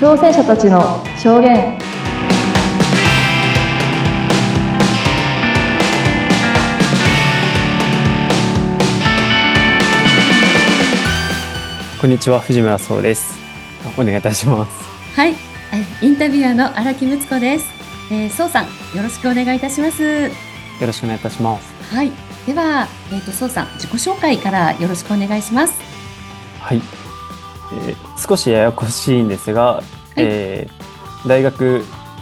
挑戦者たちの証言。 こんにちは、藤村壮です。お願いいたします。 はい、インタビュアーの荒木睦子です。宋さん、よろしくお願いいたします。 よろしくお願いいたします。 はい、では、宋さん、自己紹介からよろしくお願いします。 はい、少しややこしいんですが、 はい、 大学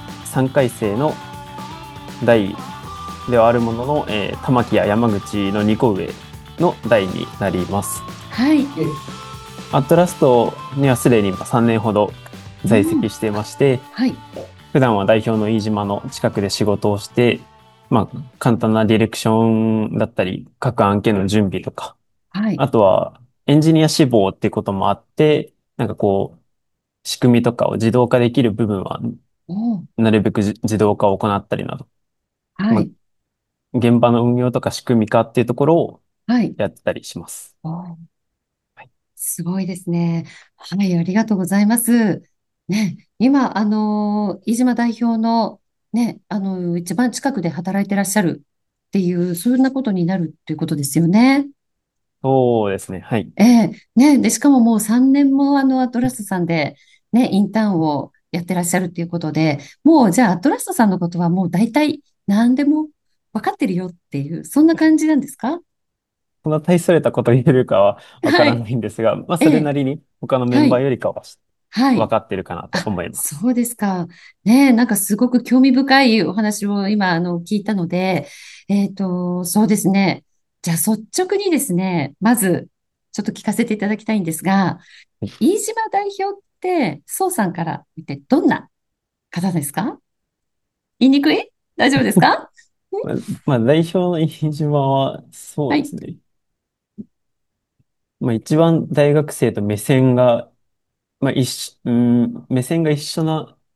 3回生の代ではあるものの、玉木や山口の2個上の代になります。 はい、 アットラストにはすでに3年ほど在籍していまして、 はい、 普段は代表の飯島の近くで仕事をして、簡単なディレクションだったり、各案件の準備とか、 はい、 あとはエンジニア志望っていうこともあって、仕組みとかを自動化できる部分は、 おー、 なるべく自動化を行ったりなど、まあ、 はい、 現場の運用とか仕組み化っていうところをはい、 やってたりします。 おー、 はい。 すごいですね。はい、ありがとうございます。ね、今、飯島代表の、ね、一番近くで働いてらっしゃるっていう、そんなことになるっていうことですよね。 そうですね。はい。 ね、で、しかももう3年もアトラストさんでね、インターンをやってらっしゃるっていうことで、もうじゃあアトラストさんのことはもう大体何でも分かってるよっていう、そんな感じなんですか？ そんな大それたこと言えるかはわからはい。 ないんですが、 ええ、 それなりに他のメンバーはい、 よりかははい。 分かってるかなとあ、 思います。 そうですか。ね、なんかすごく興味深いお話を今、聞いたので、そうですね。じゃあ率直にですね、まず、ちょっと聞かせていただきたいんですが、 はい。 飯島代表って、宋さんから見てどんな方ですか？言いにくい？大丈夫ですか？ まあ、代表の飯島は、そはい。 うですね。一番大学生と目線が、目線が一緒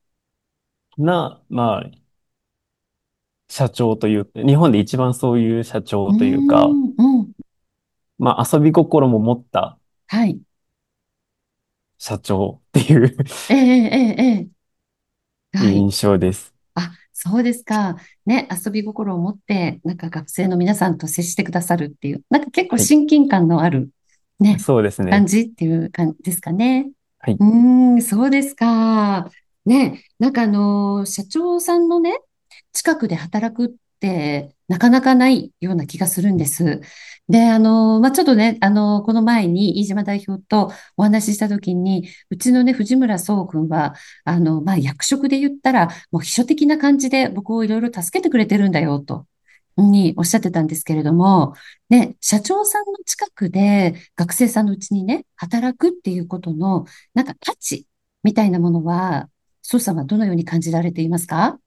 な、社長という、日本で一番そういう社長うーというか、 ん、うん。 遊び心も持ったはい。 社長っていうええ、ええ、ええ。はい。 印象です。 あ、そうですか。ね、遊び心を持って、なんか学生の皆さんと接してくださるっていう、なんか結構はい。 親近感のある、ね、 そうですね。 感じっていう感じですかね。 はい。 うーん、そうですか。ね、なんか社長さんのね、近くで働くってなかなかないような気がするんです。で、ちょっとね、この前に飯島代表とお話ししたときに、うちのね、藤村壮君は、役職で言ったら、もう秘書的な感じで僕をいろいろ助けてくれてるんだよ、と、におっしゃってたんですけれども、ね、社長さんの近くで学生さんのうちにね、働くっていうことの、なんか価値みたいなものは、蘇さんはどのように感じられていますか？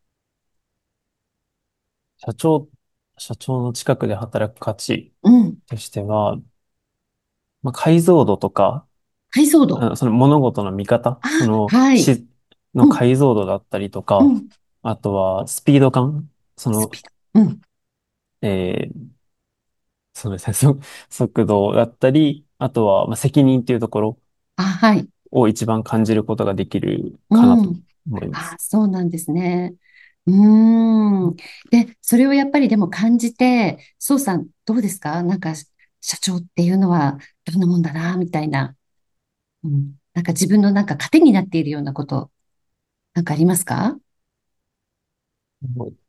社長、社長の近くで働く価値うん。 としては、解像度とか、 解像度。 その物事の見方、 あ、はい。 のうん、 解像度だったりとか、 うん。 あとはスピード感、その、 スピード。うん。 えーそうですね、速度だったり、あとは、責任っていうところあ、はい。 を一番感じることができるかなとうん。あ、 思います。 そうなんですね。うーん。で、それをやっぱりでも感じて、宋さんどうですか？なんか、社長っていうのはどんなもんだな、みたいな。うん。なんか自分のなんか糧になっているようなこと、なんかありますか？ もう、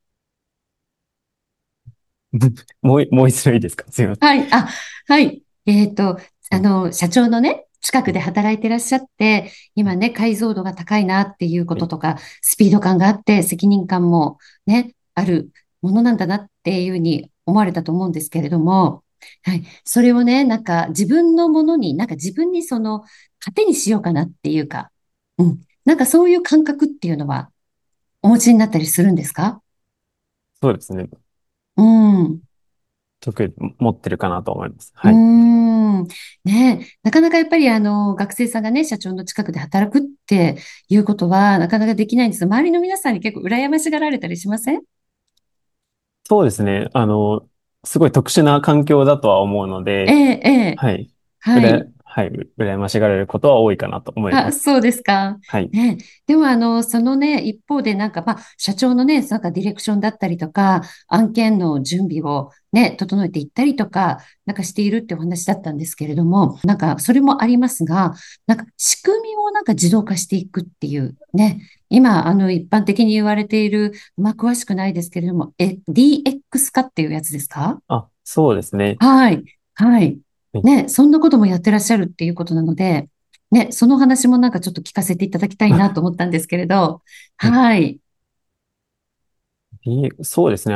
もう一度いいですか？すいません。 はい。あ、はい。社長のね、近くで働いてらっしゃって、今ね、解像度が高いなっていうこはい。 ととか、スピード感があって、責任感もね、あるものなんだなっていうふうに思われたと思うんですけれども、はい。それをね、なんか自分のものに、なんか自分にその、糧にしようかなっていうか、うん。なんかそういう感覚っていうのはお持ちになったりするんですか？ そうですね。 うん。 特に持ってるかなと思います。 うーはい。 ん。ねえ、なかなかやっぱり学生さんがね、社長の近くで働くっていうことはなかなかできないんです。周りの皆さんに結構羨ましがられたりしません？ そうですね。すごい特殊な環境だとは思うので、 ええ、ええ、 はい。 はい。 はい、羨ましがられることは多いかなと思いあ、 ます。 そうですか。 はい。 ね。でも、そのね、一方で、なんか、まあ、社長のね、なんかディレクションだったりとか、案件の準備をね、整えていったりとか、なんかしているってお話だったんですけれども、なんか、それもありますが、なんか、仕組みをなんか自動化していくっていうね、今、一般的に言われている、まあ、詳しくないですけれども、DX 化っていうやつですか？ あ、そうですね。 はい。はい。 はい。 ね、そんなこともやってらっしゃるっていうことなので、ね、その話もなんかちょっと聞かせていただきたいなと思ったんですけれど、 はい。 はい。 そうですね。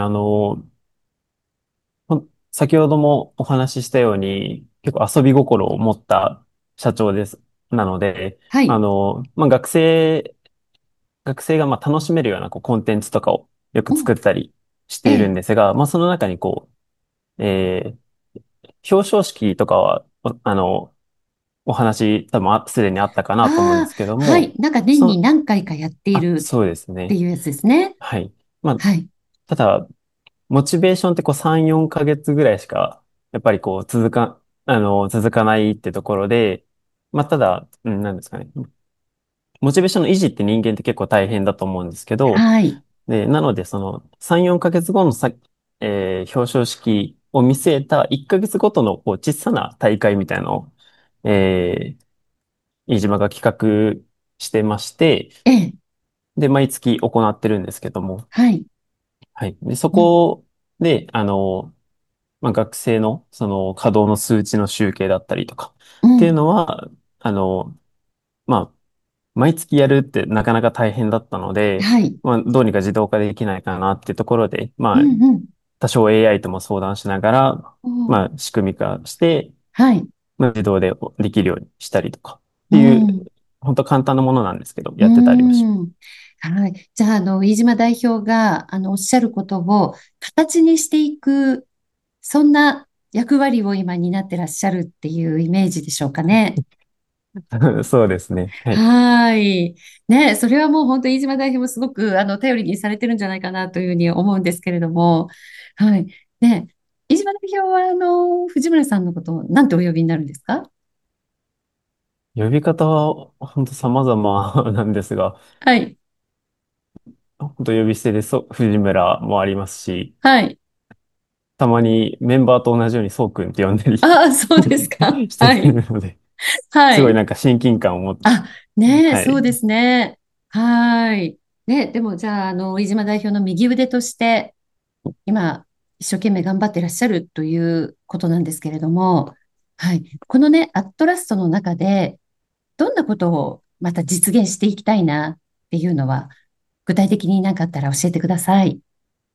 先ほどもお話ししたように、結構遊び心を持った社長です。なので、 はい。 まあ、学生がまあ楽しめるようなこうコンテンツとかをよく作うん。 ったりしているんええ。 ですが、まあ、その中にこう、表彰式とかは、お話多分すでにあったかなと思うんでああ、 すけどはい。 も、 なんか年にそ、 何回かやっているそうですってね。 いうやつですね。 はい。まあ、 はい。 ただ、モチベーションってこう3、4ヶ月ぐらいしか、やっぱりこう続かないってところで、まあ、ただ、なんですかね。モチベーションの維持って人間って結構大変だと思うんですけど、 はい。 で、なのでその3、4ヶ月後の表彰式を見据えた1ヶ月ごとのこう小さな大会みたいなのを、え飯島が企画してまして、 ええ。 で、毎月行ってるんですけども、 はい。 はい。で、そうん。 こで、まあ、学生のその稼働の数値の集計だったりとかっていううん。 のは、まあ、毎月やるってなかなか大変だったので、 はい。 まあ、どうにか自動化できないかなっていうところで、まあ、 うんうん。 多少 AI とも相談しながら、 おー。 まあ、仕組み化して、 はい。 まあ、自動でできるようにしたりとかっていう、 うん。 本当簡単なものなんですけど、 うーやってたりはします。 ん。はい。じゃあ、飯島代表が、おっしゃることを形にしていく、そんな役割を今担ってらっしゃるっていうイメージでしょうかね。 そうですね。はい。 はい。ね、それはもう本当、飯島代表もすごく、頼りにされてるんじゃないかなというふうに思うんですけれども、はい。ね、飯島代表は、藤村さんのことを何てお呼びになるんですか？ 呼び方は本当様々なんですが、 はい。 本当呼び捨てで藤村もありますし、 はい。 たまにメンバーと同じようにそうくんって呼んだりああ、そうですか。 してはい。 るので、 はい。 すごいなんか親近感を持って、 あ、ねえ、 はい。 そうですね。はい。ね、でもじゃあ、飯島代表の右腕として、今、一生懸命頑張ってらっしゃるということなんですけれども、はい。このね、アットラストの中で、どんなことをまた実現していきたいなっていうのは、具体的に何かあったら教えてください。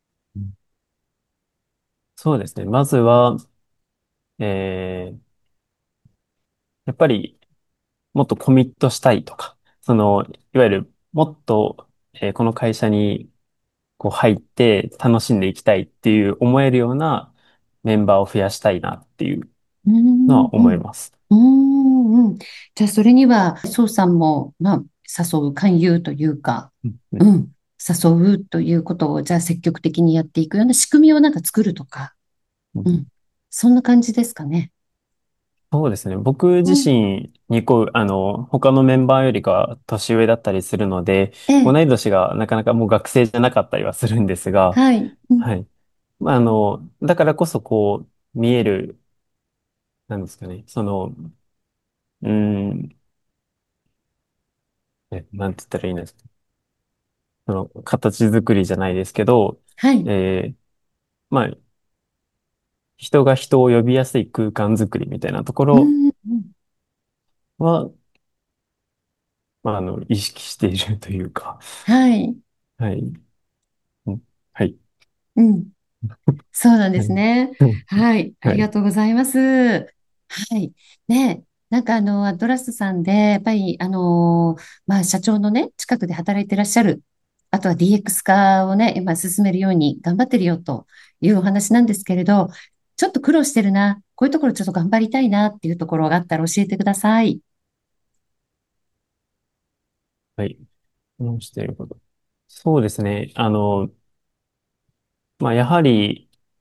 そうですね。まずは、えー、やっぱりもっとコミットしたいとか、いわゆるもっと、この会社にこう入って楽しんでいきたいっていう思えるようなメンバーを増やしたいなっていううーのはん、うん。 思います。 うーん、うん。じゃあ、それには、宋さんも、まあ、誘う、勧誘というか、 うんうん。 うん、誘うということを、じゃあ、積極的にやっていくような仕組みをなんか作るとか、うん。そんな感じですかね。 そうですね。僕自うん。 身に他のメンバーよりか年上だったりするので、 ええ、 同い年がなかなかもう学生じゃなかったりはするんですが、 はい。うん。 はい。まあ、だからこそ見える、なんですかね。うーん、なんて言ったらいいんですか。形作りじゃないですけど、 はい。 えーまあ、人が人を呼びやすい空間作りみたいなところうん。うん。 は、まあ、意識しているというか、 はい。 はい。うんはい。 うん。そうなんではい。 すね。 うんはい。あはい。 りがとうございます。はい。ね、なんかアドラスさんで、やっぱり、まあ、社長のね、近くで働いてらっしゃる。あとは DX 化をね、今進めるように頑張ってるよというお話なんですけれど、ちょっと苦労してるな、こういうところちょっと頑張りたいなっていうところがあったら教えてください。 はい。どしていること。そうですね。まあ、やはり、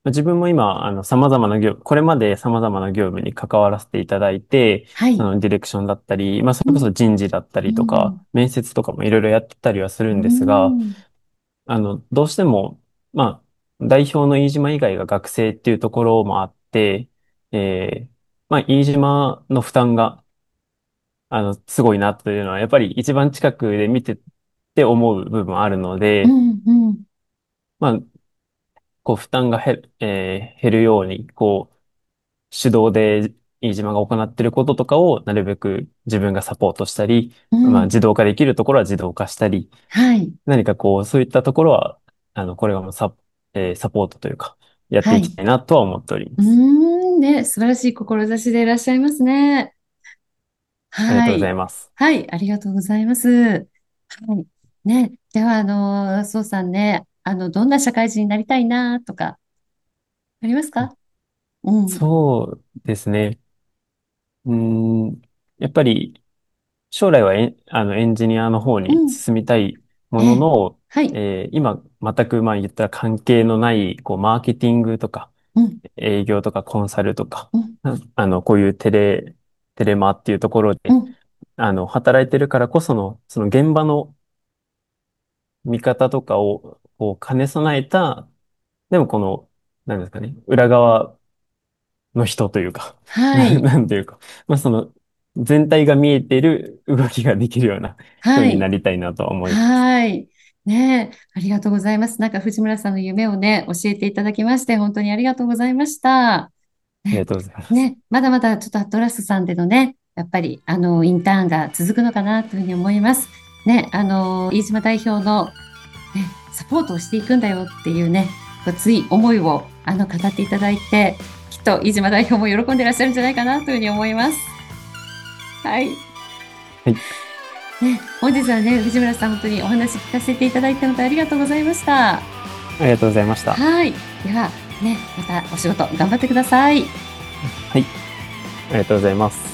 自分も今、様々なこれまで様々な業務に関わらせていただいて、 はい。 ディレクションだったり、そうん、 れこそ人事だったうりとか、 ん、 面接とかもいろいろやってたりはするうんですが、 ん、 どうしても、代表の飯島以外が学生っていうところもあって、飯島の負担が、すごいなというのは、やっぱり一番近くで見てて思う部分あるので、 うん、うん。 まあ、負担が減るように、手動で飯島が行っていることとかをなるべく自分がサポートしたり、 うん。 自動化できるところは自動化したり、 はい。 何かそういったところは、これがもうサポートというか、やってはい。 いきたいなとは思っておりまうーす。 ん、ね、素晴らしい志でいらっしゃいますね。 ありがとうござはい。 います。 はい、ありがとうございます。はい。ね、では、そうさんね、どんな社会人になりたいなとか、ありますか？うん、 そうですね。うーん、やっぱり将来はエンジニアの方にうん、 進みたいもええ、 のの、 はい、 今全く言ったら関係のない、マーケティングとか、 うん、 営業とかコンサルとか、 うん、 こういうテレマっていうところで、 うん、 働いてるからこその、その現場の見方とかを、兼ね備えた、でもなんですかね、裏側の人というか、 はい、 なんていうか、全体が見えている動きができるような人はい。 になりたいなとは思います。 はい。ねえ、ありがとうございます。なんか藤村さんの夢をね、教えていただきまして、本当にありがとうございました。ね、 ありがとうございます。 ね、まだまだちょっとアトラスさんでのね、やっぱり、インターンが続くのかなというふうに思います。ね、飯島代表の、ね、サポートをしていくんだよっていうね、熱い思いを、語っていただいて、きっと飯島代表も喜んでいらっしゃるんじゃないかなというふうに思います。はい。 はい。 ね、本日はね、藤村さん、本当にお話聞かせていただいたのでありがとうございました。 ありがとうございました。 はい。では、ね、またお仕事頑張ってください。 はい。ありがとうございます。